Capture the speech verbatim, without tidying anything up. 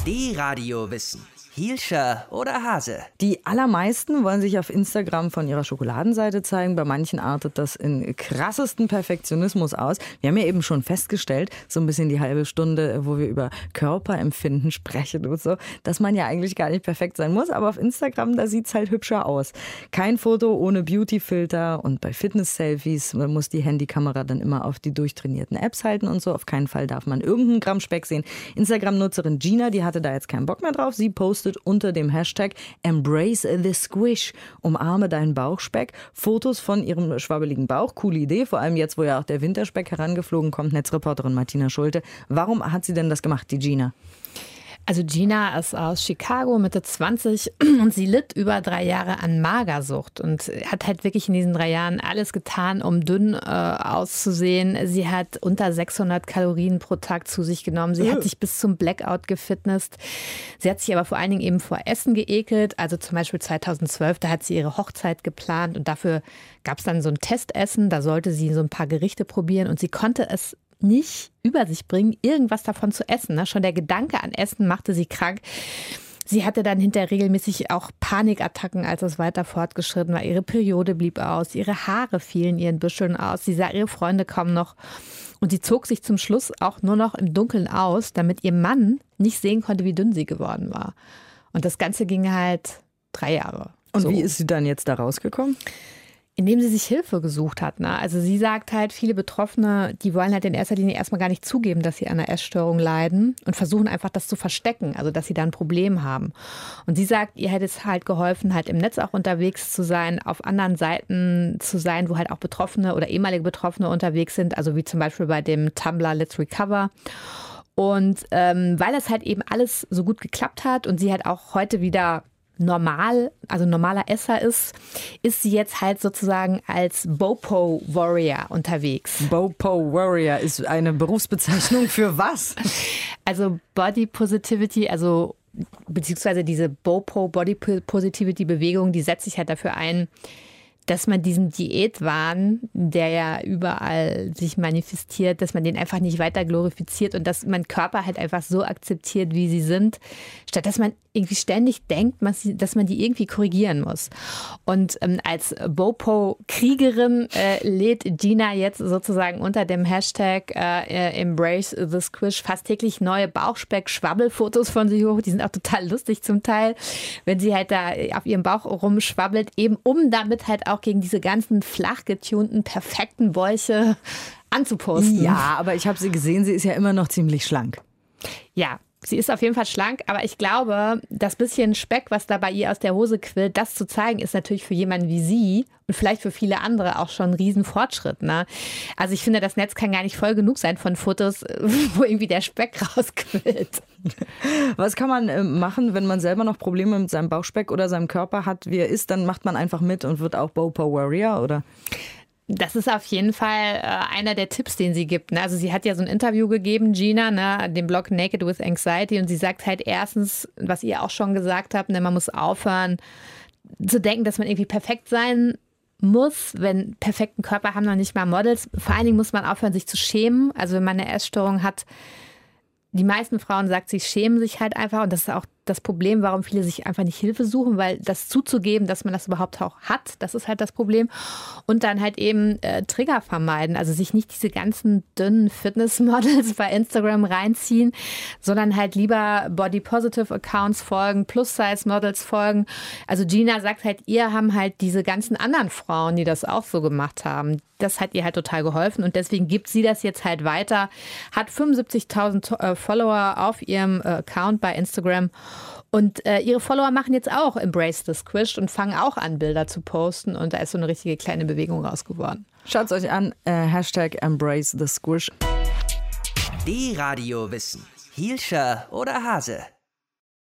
D-Radio Wissen. Hielscher oder Hase? Die allermeisten wollen sich auf Instagram von ihrer Schokoladenseite zeigen. Bei manchen artet das in krassesten Perfektionismus aus. Wir haben ja eben schon festgestellt, so ein bisschen die halbe Stunde, wo wir über Körperempfinden sprechen und so, dass man ja eigentlich gar nicht perfekt sein muss. Aber auf Instagram, da sieht es halt hübscher aus. Kein Foto ohne Beauty-Filter und bei Fitness-Selfies muss die Handykamera dann immer auf die durchtrainierten Apps halten und so. Auf keinen Fall darf man irgendeinen Gramm Speck sehen. Instagram-Nutzerin Gina, die hatte da jetzt keinen Bock mehr drauf. Sie postet unter dem Hashtag Embrace the Squish, umarme deinen Bauchspeck, Fotos von ihrem schwabbeligen Bauch. Coole Idee, vor allem jetzt, wo ja auch der Winterspeck herangeflogen kommt. Netzreporterin Martina Schulte. Warum hat sie denn das gemacht, die Gina? Also Gina ist aus Chicago, Mitte zwanzig, und sie litt über drei Jahre an Magersucht und hat halt wirklich in diesen drei Jahren alles getan, um dünn äh, auszusehen. Sie hat unter sechshundert Kalorien pro Tag zu sich genommen. Sie hat sich bis zum Blackout gefitnesst. Sie hat sich aber vor allen Dingen eben vor Essen geekelt. Also zum Beispiel zweitausendzwölf, da hat sie ihre Hochzeit geplant und dafür gab es dann so ein Testessen. Da sollte sie so ein paar Gerichte probieren und sie konnte es nicht über sich bringen, irgendwas davon zu essen. Ne? Schon der Gedanke an Essen machte sie krank. Sie hatte dann hinterher regelmäßig auch Panikattacken, als es weiter fortgeschritten war. Ihre Periode blieb aus, ihre Haare fielen ihren Büscheln aus, sie sah ihre Freunde kaum noch. Und sie zog sich zum Schluss auch nur noch im Dunkeln aus, damit ihr Mann nicht sehen konnte, wie dünn sie geworden war. Und das Ganze ging halt drei Jahre. Und so. Wie ist sie dann jetzt da rausgekommen? Indem sie sich Hilfe gesucht hat. Ne? Also sie sagt halt, viele Betroffene, die wollen halt in erster Linie erstmal gar nicht zugeben, dass sie an einer Essstörung leiden und versuchen einfach das zu verstecken, also dass sie da ein Problem haben. Und sie sagt, ihr hätte es halt geholfen, halt im Netz auch unterwegs zu sein, auf anderen Seiten zu sein, wo halt auch Betroffene oder ehemalige Betroffene unterwegs sind, also wie zum Beispiel bei dem Tumblr Let's Recover. Und ähm, weil das halt eben alles so gut geklappt hat und sie halt auch heute wieder normal, also normaler Esser ist, ist sie jetzt halt sozusagen als Bopo Warrior unterwegs. Bopo Warrior ist eine Berufsbezeichnung für was? Also Body Positivity, also beziehungsweise diese Bopo Body Positivity Bewegung, die setzt sich halt dafür ein, dass man diesen Diätwahn, der ja überall sich manifestiert, dass man den einfach nicht weiter glorifiziert und dass man Körper halt einfach so akzeptiert, wie sie sind, statt dass man irgendwie ständig denkt, dass man die irgendwie korrigieren muss. Und ähm, als Bopo-Kriegerin äh, lädt Gina jetzt sozusagen unter dem Hashtag äh, Embrace the Squish fast täglich neue Bauchspeck-Schwabbelfotos von sich hoch. Die sind auch total lustig zum Teil, wenn sie halt da auf ihrem Bauch rumschwabbelt, eben um damit halt auch gegen diese ganzen flach getunten, perfekten Bäuche anzuposten. Ja, aber ich habe sie gesehen, sie ist ja immer noch ziemlich schlank. Ja, sie ist auf jeden Fall schlank, aber ich glaube, das bisschen Speck, was da bei ihr aus der Hose quillt, das zu zeigen, ist natürlich für jemanden wie sie und vielleicht für viele andere auch schon ein Riesenfortschritt. Ne? Also ich finde, das Netz kann gar nicht voll genug sein von Fotos, wo irgendwie der Speck rausquillt. Was kann man machen, wenn man selber noch Probleme mit seinem Bauchspeck oder seinem Körper hat, wie er ist? Dann macht man einfach mit und wird auch Bopo Warrior, oder? Das ist auf jeden Fall äh, einer der Tipps, den sie gibt. Ne? Also sie hat ja so ein Interview gegeben, Gina, ne, dem Blog Naked with Anxiety. Und sie sagt halt erstens, was ihr auch schon gesagt habt, ne, man muss aufhören zu denken, dass man irgendwie perfekt sein muss. Wenn perfekten Körper haben noch nicht mal Models. Vor allen Dingen muss man aufhören, sich zu schämen. Also wenn man eine Essstörung hat, die meisten Frauen, sagt sie, schämen sich halt einfach. Und das ist auch das Problem, warum viele sich einfach nicht Hilfe suchen, weil das zuzugeben, dass man das überhaupt auch hat, das ist halt das Problem. Und dann halt eben äh, Trigger vermeiden, also sich nicht diese ganzen dünnen Fitnessmodels bei Instagram reinziehen, sondern halt lieber Body-Positive-Accounts folgen, Plus-Size-Models folgen. Also Gina sagt halt, ihr haben halt diese ganzen anderen Frauen, die das auch so gemacht haben. Das hat ihr halt total geholfen und deswegen gibt sie das jetzt halt weiter, hat fünfundsiebzigtausend äh, Follower auf ihrem äh, Account bei Instagram. Und äh, ihre Follower machen jetzt auch Embrace the Squish und fangen auch an, Bilder zu posten. Und da ist so eine richtige kleine Bewegung raus geworden. Schaut es euch an, äh, Hashtag Embrace the Squish. D-Radio Wissen. Hielscher oder Hase?